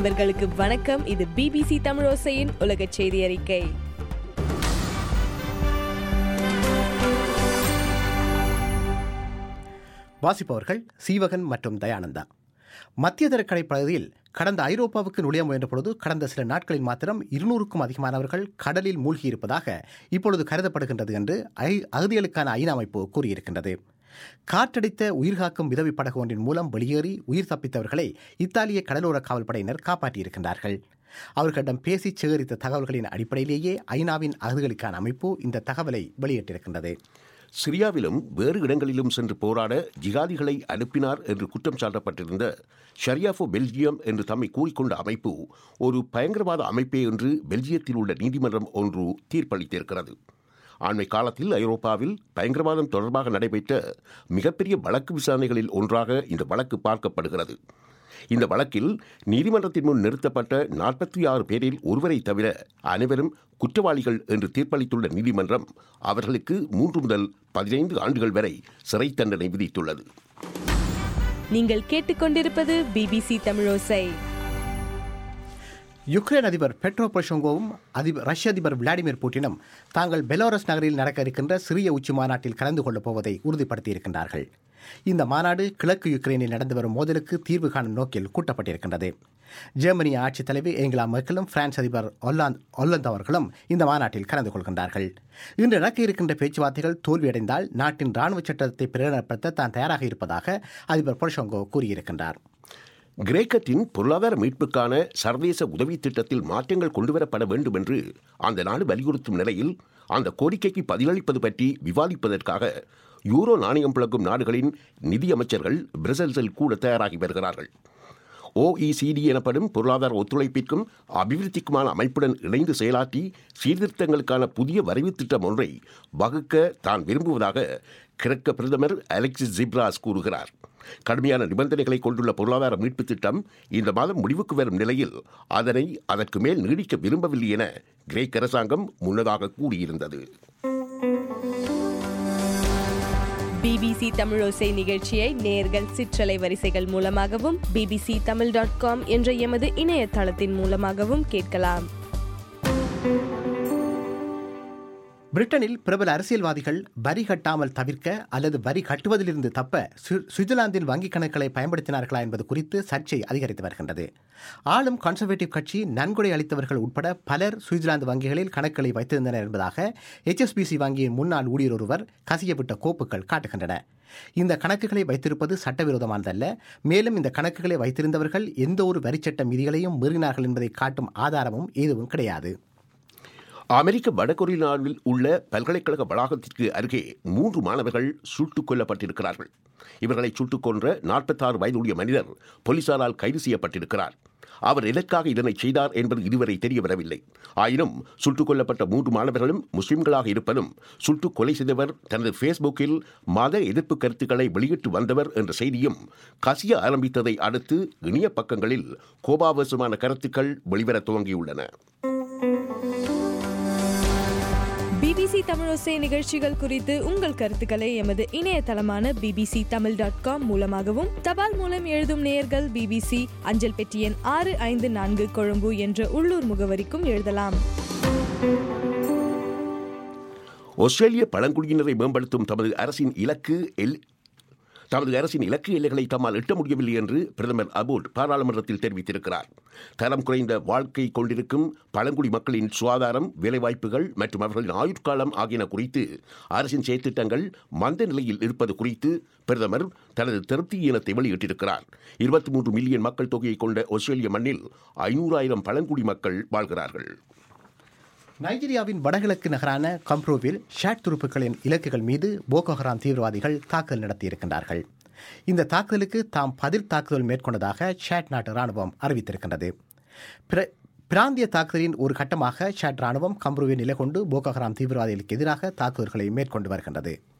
நண்பர்களுக்கு வணக்கம். இது பிபிசி தமிழோசையின் உலக செய்தி அறிக்கை. வாசிப்பவர்கள் சீவகன் மற்றும் தயானந்தா. மத்திய தரக்கடை பகுதியில் கடந்த ஐரோப்பாவுக்கு நுழைய முயன்ற பொழுது கடந்த சில நாட்களில் மாத்திரம் 200க்கும் அதிகமானவர்கள் கடலில் மூழ்கியிருப்பதாக இப்பொழுது கருதப்படுகின்றது என்று அகதிகளுக்கான ஐநா அமைப்பு கூறியிருக்கின்றது. காற்றடித்த உயிர்காக்கும் உதவி படகு ஒன்றின் மூலம் வெளியேறி உயிர் தப்பித்தவர்களை இத்தாலிய கடலோர காவல் படையினர் காப்பாற்றியிருக்கின்றார்கள். அவர்களிடம் பேசி சேகரித்த தகவல்களின் அடிப்படையிலேயே ஐநாவின் அகதிகளுக்கான அமைப்பு இந்த தகவலை வெளியிட்டிருக்கின்றது. சிரியாவிலும் வேறு இடங்களிலும் சென்று போராட ஜிகாதிகளை அனுப்பினார் என்று குற்றம் சாட்டப்பட்டிருந்த ஷரியா ஃபார் பெல்ஜியம் என்று தம்மை கூறிக்கொண்ட அமைப்பு ஒரு பயங்கரவாத அமைப்பே என்று பெல்ஜியத்தில் உள்ள நீதிமன்றம் ஒன்று தீர்ப்பளித்திருக்கிறது. அண்மை காலத்தில் ஐரோப்பாவில் பயங்கரவாதம் தொடர்பாக நடைபெற்ற மிகப்பெரிய வழக்கு விசாரணைகளில் ஒன்றாக இந்த வழக்கு பார்க்கப்படுகிறது. இந்த வழக்கில் நீதிமன்றத்தின் முன் நிறுத்தப்பட்ட 46 பேரில் ஒருவரை தவிர அனைவரும் குற்றவாளிகள் என்று தீர்ப்பளித்துள்ள நீதிமன்றம் அவர்களுக்கு 3 முதல் 15 ஆண்டுகள் வரை சிறை தண்டனை விதித்துள்ளது. நீங்கள் கேட்டுக்கொண்டிருப்பது பிபிசி தமிழோசை. யுக்ரைன் அதிபர் பெட்ரோ பொரோஷெங்கோவும் ரஷ்ய அதிபர் விளாடிமிர் புட்டினும் தாங்கள் பெலாரஸ் நகரில் நடக்க இருக்கின்ற சிறிய உச்சி மாநாட்டில் கலந்து கொள்ளப் போவதை உறுதிப்படுத்தியிருக்கின்றார்கள். இந்த மாநாடு கிழக்கு யுக்ரைனில் நடந்து வரும் மோதலுக்கு தீர்வு காணும் நோக்கில் கூட்டப்பட்டிருக்கின்றது. ஜெர்மனிய ஆட்சித் தலைவர் ஏங்கலா மெர்க்கலும் பிரான்ஸ் அதிபர் ஒல்லாந்து அவர்களும் இந்த மாநாட்டில் கலந்து கொள்கின்றார்கள். இன்று நடக்க இருக்கின்ற பேச்சுவார்த்தைகள் தோல்வியடைந்தால் நாட்டின் இராணுவ சட்டத்தை பிரகடனப்படுத்த தான் தயாராக இருப்பதாக அதிபர் பொரோஷெங்கோ கூறியிருக்கின்றார். கிரேக்கத்தின் பொருளாதார மீட்புக்கான சர்வதேச உதவி திட்டத்தில் மாற்றங்கள் கொண்டுவரப்பட வேண்டும் என்று அந்த நாடு வலியுறுத்தும் நிலையில் அந்த கோரிக்கைக்கு பதிலளிப்பது பற்றி விவாதிப்பதற்காக யூரோ நாணயம் புழங்கும் நாடுகளின் நிதியமைச்சர்கள் பிரசல்ஸில் கூட தயாராகி வருகிறார்கள். OECD எனப்படும் பொருளாதார ஒத்துழைப்பிற்கும் அபிவிருத்திக்குமான அமைப்புடன் இணைந்து செயலாற்றி சீர்திருத்தங்களுக்கான புதிய வரைவு திட்டம் ஒன்றை வகுக்க தான் விரும்புவதாக கிரேக்க பிரதமர் அலெக்சிஸ் சிப்ராஸ் கூறுகிறார். கடுமையான நிபந்தனைகளை கொண்டுள்ள பொருளாதார மீட்பு திட்டம் இந்த மாதம் முடிவுக்கு வரும் நிலையில் அதனை அதற்கு மேல் நீடிக்க விரும்பவில்லை என கிரேக்க அரசாங்கம் முன்னதாக கூறியிருந்தது. பிபிசி தமிழோசை நிகழ்ச்சியை நேயர்கள் சிற்றலை வரிசைகள் மூலமாகவும் bbctamil.com என்ற எமது இணையதளத்தின் மூலமாகவும் கேட்கலாம். பிரிட்டனில் பிரபல அரசியல்வாதிகள் வரி கட்டாமல் தவிர்க்க அல்லது வரி கட்டுவதிலிருந்து தப்ப சுவிட்சர்லாந்தின் வங்கிக் கணக்குகளை பயன்படுத்தினார்களா என்பது குறித்து சர்ச்சை அதிகரித்து வருகின்றது. ஆளும் கன்சர்வேட்டிவ் கட்சி நன்கொடை அளித்தவர்கள் உட்பட பலர் சுவிட்சர்லாந்து வங்கிகளில் கணக்குகளை வைத்திருந்தனர் என்பதாக HSBC வங்கியின் முன்னாள் ஊழியர் ஒருவர் கசியவிட்ட கோப்புகள் காட்டுகின்றன. இந்த கணக்குகளை வைத்திருப்பது சட்டவிரோதமானதல்ல, மேலும் இந்த கணக்குகளை வைத்திருந்தவர்கள் எந்த ஒரு வரிச்சட்ட விதிகளையும் மீறினார்கள் என்பதை காட்டும் ஆதாரமும் எதுவும் கிடையாது. அமெரிக்க வடகொரியாவில் உள்ள பல்கலைக்கழக வளாகத்திற்கு அருகே 3 மாணவர்கள் சுட்டுக் கொல்லப்பட்டிருக்கிறார்கள். இவர்களை சுட்டுக் கொன்ற 46 வயதுடைய மனிதர் போலீசாரால் கைது செய்யப்பட்டிருக்கிறார். அவர் எதற்காக இதனை செய்தார் என்பது இதுவரை தெரியவரவில்லை. ஆயினும் சுட்டுக் கொல்லப்பட்ட 3 மாணவர்களும் முஸ்லிம்களாக இருப்பதும் சுட்டுக் கொலை செய்தவர் தனது ஃபேஸ்புக்கில் மத எதிர்ப்பு கருத்துக்களை வெளியிட்டு வந்தவர் என்ற செய்தியும் கசிய ஆரம்பித்ததை அடுத்து இணைய பக்கங்களில் கோபாவசமான கருத்துக்கள் வெளிவர துவங்கியுள்ளன. பிபிசி தமிழோசை நிகழ்ச்சிகள் குறித்து உங்கள் கருத்துக்களை எமது இணையதளமான bbctamil.com மூலமாகவும் தபால் மூலம் எழுதும் நேயர்கள் பிபிசி அஞ்சல் பெட்டி எண் 654 கொழும்பு என்ற உள்ளூர் முகவரிக்கும் எழுதலாம். ஆஸ்திரேலிய பழங்குடியினரை மேம்படுத்தும் தமது அரசின் இலக்கு எல்லைகளை தம்மால் எட்ட முடியவில்லை என்று பிரதமர் அபோட் பாராளுமன்றத்தில் தெரிவித்திருக்கிறார். தரம் குறைந்த வாழ்க்கை கொண்டிருக்கும் பழங்குடி மக்களின் சுகாதாரம், வேலைவாய்ப்புகள் மற்றும் அவர்களின் ஆயுட்காலம் ஆகியன குறித்து அரசின் செயற்திட்டங்கள் மந்த நிலையில் இருப்பது குறித்து பிரதமர் தனது திருப்தி ஈனத்தை வெளியிட்டிருக்கிறார். 23 மில்லியன் மக்கள் தொகையை கொண்ட ஆஸ்திரேலிய மண்ணில் 500,000 பழங்குடி மக்கள் வாழ்கிறார்கள். நைஜீரியாவின் வடகிழக்கு நகரான கம்ப்ரோவில் ஷாட் துருப்புகளின் இலக்குகள் மீது போகோ ஹராம் தீவிரவாதிகள் தாக்குதல் நடத்தியிருக்கின்றார்கள். இந்த தாக்குதலுக்கு தாம் பதில் தாக்குதல் மேற்கொண்டதாக ஷாட் நாட்டு ராணுவம் அறிவித்திருக்கின்றது. பிராந்திய தாக்குதலின் ஒரு கட்டமாக ஷாட் ராணுவம் கம்ப்ரோவில் நிலை கொண்டு போகோ ஹராம் தீவிரவாதிகளுக்கு எதிராக தாக்குதல்களை மேற்கொண்டு வருகின்றது.